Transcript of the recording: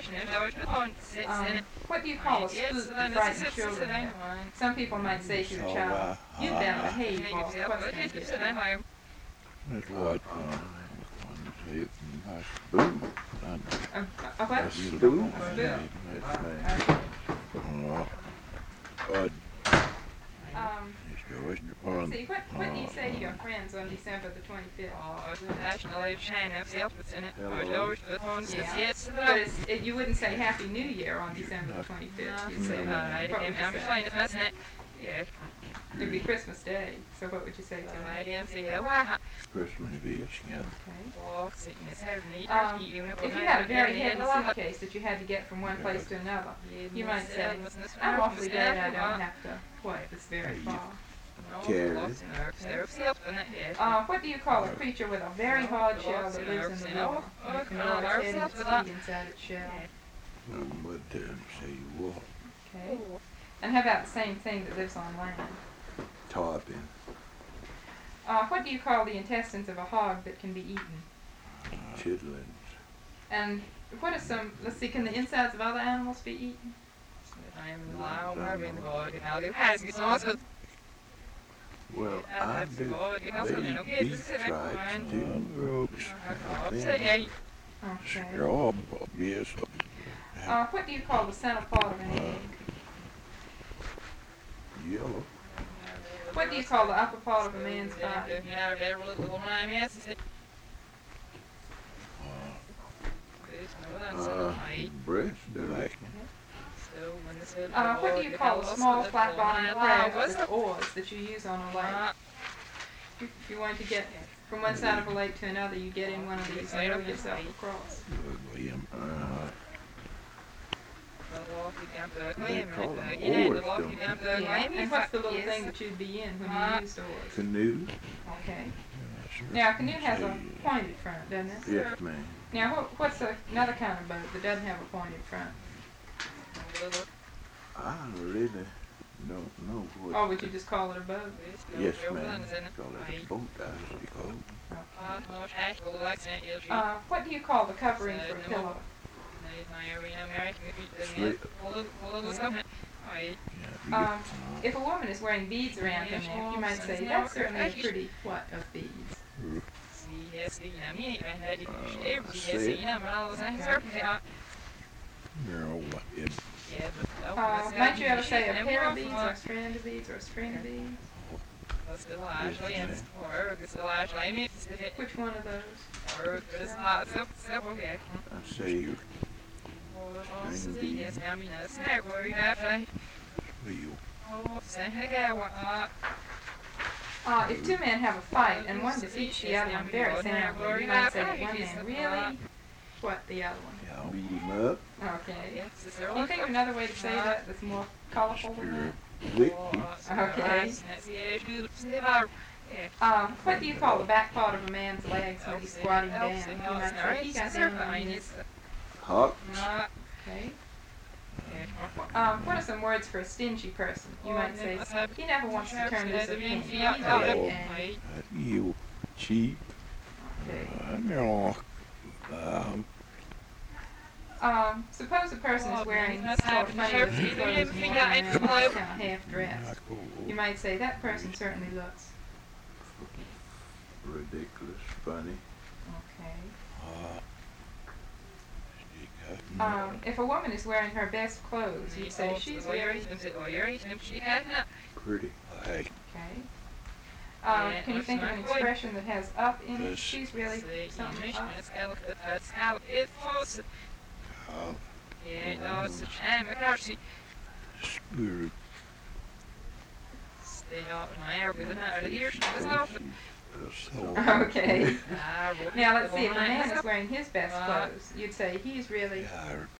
What do you call a spook to frighten children with? Some people might say to a child, "You better behave, or what's going to get you?" That's what, say it, a spoon. A what? A spoon. A spoon. That's right. Let's see, what do you say to your friends on December the 25th? Yeah, but you wouldn't say Happy New Year on December the 25th. You'd say, what would you say? It'd be Christmas Day, so what would you say to them? Christmas Eve, yeah. Okay. If you had a very heavy suitcase that you had to get from one place to another, you might say, "I'm awfully glad I don't have to walk this very far." Carry. What do you call a creature with a very hard shell that lives in the water? You can roll its head and its feet inside its shell. But say what? Okay. And how about the same thing that lives on land? Tarpon. What do you call the intestines of a hog that can be eaten? Chitlins. And what are some, let's see, can the insides of other animals be eaten? Well, I do. They beef tried to do ropes. Okay. Straw, yes. What do you call the center part of an egg? Yellow. What do you call the upper part of a man's body? Breast, like. What do you call a small flat-bottomed craft with oars that you use on a lake? If you want to get from one side of a lake to another, you get in one of these and row yourself across. They call them oars, don't they? Yeah. And what's the little thing that you'd be in when you use oars? Canoe. Okay. Now, a canoe has a pointed front, doesn't it? Yes, ma'am. Now, what's another kind of boat that doesn't have a pointed front? I really don't know what. Or would you just call it a boat? Yes, ma'am. Call it a boat, I suppose. What do you call the covering for a pillow? If a woman is wearing beads around her neck, you might say, "That's certainly a pretty what of beads." Might you ever say a pair of beads, or a strand of beads, or a string of beads? Which one of those? I say string beads. If two men have a fight and one defeats the other one very soundly, you might say that one man really what the other one? Yeah, beat him up. Okay. Can you think of another way to say that that's more colorful than that? Lick Okay. What do you call the back part of a man's legs when he's squatting down? You might say he got down on his hawks. Okay. What are some words for a stingy person? You might say, "He never wants to turn this a penny." He's very angry. You cheap. Okay. Suppose a person is wearing sort of funny looking clothes and walking around kind of half dressed. You might say, "That person certainly looks." Ridiculous, funny. Okay. If a woman is wearing her best clothes, you'd say she's very pretty. Like. Okay. Can you think of an expression that has up in it? She's really something up. Spirit. Okay. Now let's see. If a man is wearing his best clothes, you'd say he's really